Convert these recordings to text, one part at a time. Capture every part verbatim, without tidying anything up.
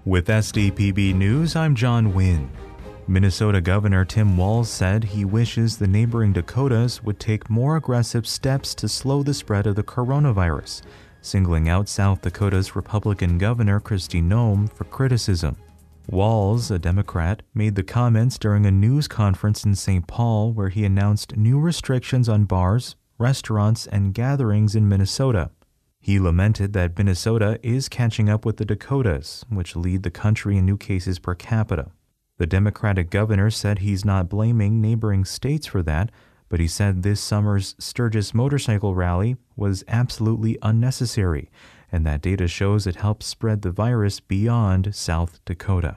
With S D P B News, I'm John Wynn. Minnesota Governor Tim Walz said he wishes the neighboring Dakotas would take more aggressive steps to slow the spread of the coronavirus, singling out South Dakota's Republican Governor Kristi Noem for criticism. Walz, a Democrat, made the comments during a news conference in Saint Paul where he announced new restrictions on bars, restaurants, and gatherings in Minnesota. He lamented that Minnesota is catching up with the Dakotas, which lead the country in new cases per capita. The Democratic governor said he's not blaming neighboring states for that, but he said this summer's Sturgis motorcycle rally was absolutely unnecessary, and that data shows it helped spread the virus beyond South Dakota.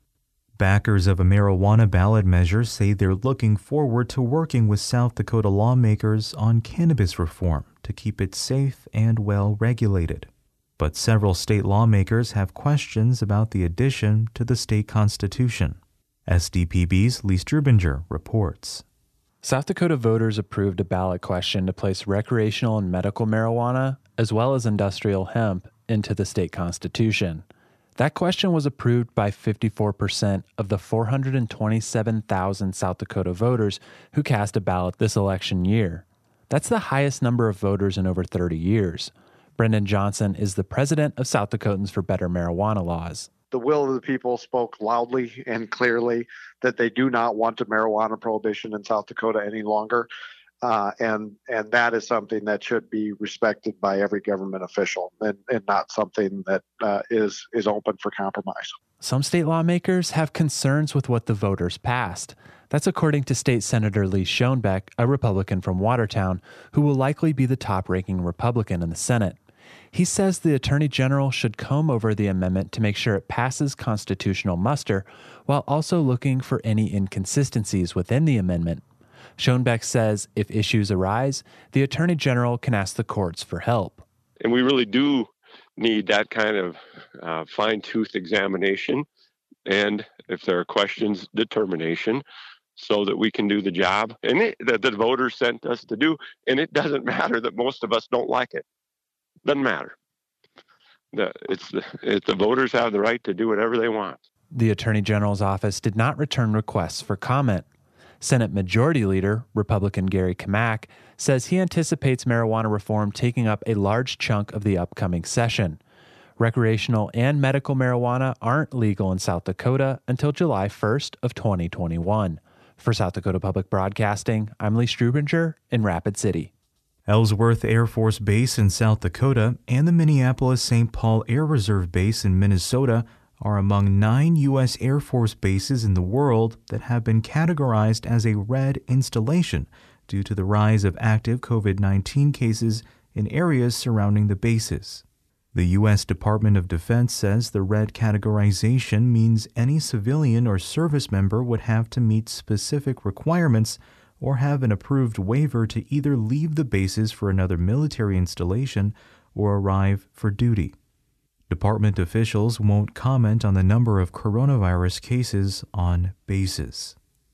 Backers of a marijuana ballot measure say they're looking forward to working with South Dakota lawmakers on cannabis reform to keep it safe and well regulated. But several state lawmakers have questions about the addition to the state constitution. S D P B's Lee Strubinger reports. South Dakota voters approved a ballot question to place recreational and medical marijuana, as well as industrial hemp, into the state constitution. That question was approved by fifty-four percent of the four hundred twenty-seven thousand South Dakota voters who cast a ballot this election year. That's the highest number of voters in over thirty years. Brendan Johnson is the president of South Dakotans for Better Marijuana Laws. The will of the people spoke loudly and clearly that they do not want a marijuana prohibition in South Dakota any longer. Uh, and and that is something that should be respected by every government official and, and not something that uh, is, is open for compromise. Some state lawmakers have concerns with what the voters passed. That's according to State Senator Lee Schoenbeck, a Republican from Watertown, who will likely be the top-ranking Republican in the Senate. He says the Attorney General should comb over the amendment to make sure it passes constitutional muster, while also looking for any inconsistencies within the amendment. Schoenbeck says if issues arise, the Attorney General can ask the courts for help. And we really do need that kind of uh, fine-tooth examination, and if there are questions, determination, so that we can do the job and it, that the voters sent us to do. And it doesn't matter that most of us don't like it. Doesn't matter. The, it's the, it, the voters have the right to do whatever they want. The Attorney General's office did not return requests for comment. Senate Majority Leader, Republican Gary Kmak, says he anticipates marijuana reform taking up a large chunk of the upcoming session. Recreational and medical marijuana aren't legal in South Dakota until July first of twenty twenty-one. For South Dakota Public Broadcasting, I'm Lee Strubinger in Rapid City. Ellsworth Air Force Base in South Dakota and the Minneapolis-Saint Paul Air Reserve Base in Minnesota are among nine U S Air Force bases in the world that have been categorized as a red installation due to the rise of active COVID nineteen cases in areas surrounding the bases. The U S Department of Defense says the red categorization means any civilian or service member would have to meet specific requirements or have an approved waiver to either leave the bases for another military installation or arrive for duty. Department officials won't comment on the number of coronavirus cases on bases.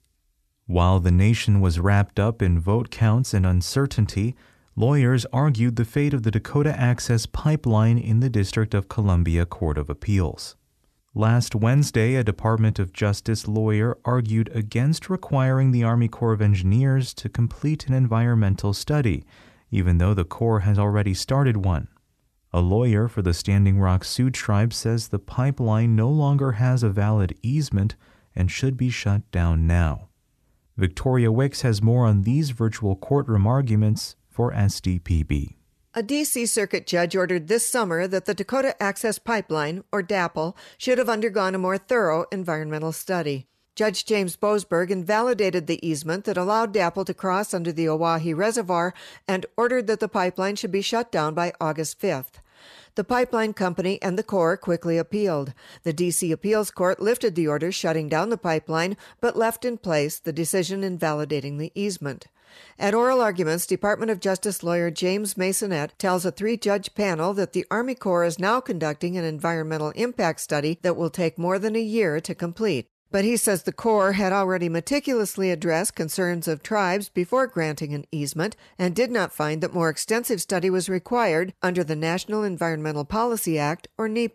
While the nation was wrapped up in vote counts and uncertainty, lawyers argued the fate of the Dakota Access Pipeline in the District of Columbia Court of Appeals. Last Wednesday, a Department of Justice lawyer argued against requiring the Army Corps of Engineers to complete an environmental study, even though the Corps has already started one. A lawyer for the Standing Rock Sioux Tribe says the pipeline no longer has a valid easement and should be shut down now. Victoria Wicks has more on these virtual courtroom arguments for S D P B. A D C Circuit judge ordered this summer that the Dakota Access Pipeline, or DAPL, should have undergone a more thorough environmental study. Judge James Boasberg invalidated the easement that allowed DAPL to cross under the Oahe Reservoir and ordered that the pipeline should be shut down by August fifth. The pipeline company and the Corps quickly appealed. The D C Appeals Court lifted the order shutting down the pipeline, but left in place the decision invalidating the easement. At oral arguments, Department of Justice lawyer James Masonette tells a three-judge panel that the Army Corps is now conducting an environmental impact study that will take more than a year to complete. But he says the Corps had already meticulously addressed concerns of tribes before granting an easement and did not find that more extensive study was required under the National Environmental Policy Act, or NEPA.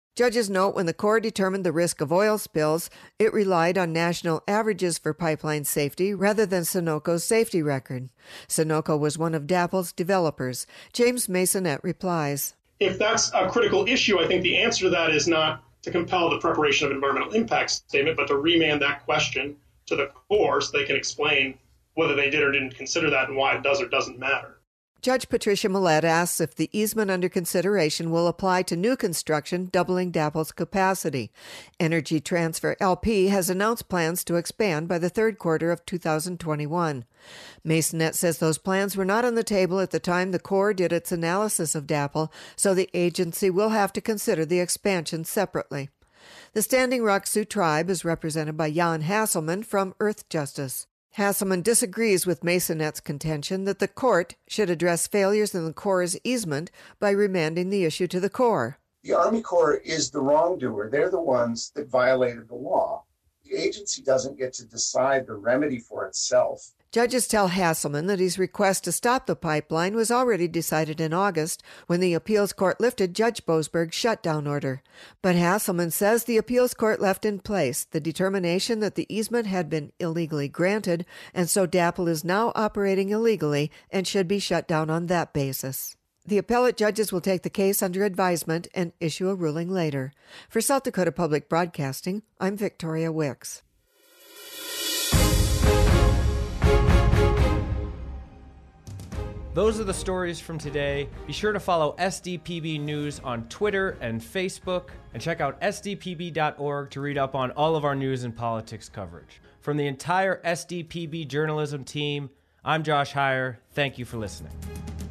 Judges note when the Corps determined the risk of oil spills, it relied on national averages for pipeline safety rather than Sunoco's safety record. Sunoco was one of DAPL's developers. James Masonette replies. If that's a critical issue, I think the answer to that is not to compel the preparation of an environmental impact statement, but to remand that question to the Corps so they can explain whether they did or didn't consider that and why it does or doesn't matter. Judge Patricia Millett asks if the easement under consideration will apply to new construction, doubling DAPL's capacity. Energy Transfer L P has announced plans to expand by the third quarter of two thousand twenty-one. Masonette says those plans were not on the table at the time the Corps did its analysis of DAPL, so the agency will have to consider the expansion separately. The Standing Rock Sioux Tribe is represented by Jan Hasselman from Earth Justice. Hasselman disagrees with Masonette's contention that the court should address failures in the Corps' easement by remanding the issue to the Corps. The Army Corps is the wrongdoer. They're the ones that violated the law. The agency doesn't get to decide the remedy for itself. Judges tell Hasselman that his request to stop the pipeline was already decided in August when the appeals court lifted Judge Boasberg's shutdown order. But Hasselman says the appeals court left in place the determination that the easement had been illegally granted, and so DAPL is now operating illegally and should be shut down on that basis. The appellate judges will take the case under advisement and issue a ruling later. For South Dakota Public Broadcasting, I'm Victoria Wicks. Those are the stories from today. Be sure to follow S D P B News on Twitter and Facebook, and check out S D P B dot org to read up on all of our news and politics coverage. From the entire S D P B journalism team, I'm Josh Heyer. Thank you for listening.